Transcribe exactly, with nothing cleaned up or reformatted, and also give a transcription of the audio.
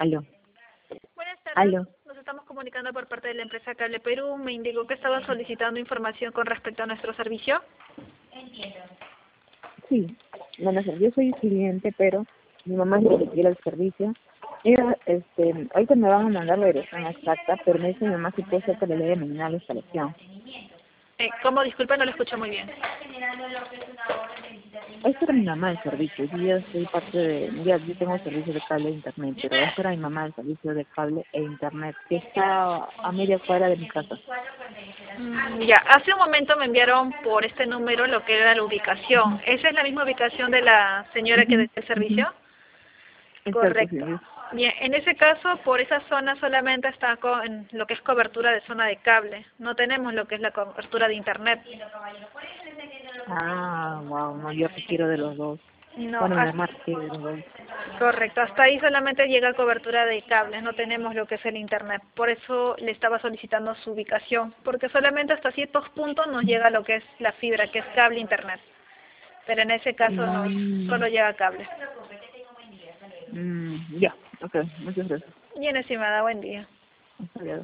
Aló, Buenas tardes, aló. nos estamos comunicando por parte de la empresa Cable Perú. Me indicó que estaban solicitando información con respecto a nuestro servicio. Sí, bueno, o sea, yo soy cliente, pero mi mamá es la que quiere el servicio. Ella, este, ahorita me van a mandar la dirección exacta, pero me dice mi mamá si puede ser que le dé mañana la instalación. Eh, ¿Cómo? Disculpa, no lo escucho muy bien. Es para mi mamá el servicio. Yo ya soy parte de, ya yo tengo el servicio de cable e internet, pero es para mi mamá el servicio de cable e internet, que está a media cuadra de mi casa. Mm, ya, hace un momento me enviaron por este número lo que era la ubicación. ¿Esa es la misma ubicación de la señora que Ujú, desea el ujú. servicio? Exacto, sí, Correcto. sí. Bien, en ese caso, por esa zona solamente está con lo que es cobertura de zona de cable. No tenemos lo que es la cobertura de internet. Ah, wow, no, yo requiero de los dos. No, Bueno, mi hasta, mamá requiere de los dos. correcto. Hasta ahí solamente llega cobertura de cables. No tenemos lo que es el internet. Por eso le estaba solicitando su ubicación, porque solamente hasta ciertos puntos nos llega lo que es la fibra, que es cable internet. Pero en ese caso no, Mm, solo llega cable. mm, ya, ok, muchas gracias. Bien, estimada, buen día. Hasta luego.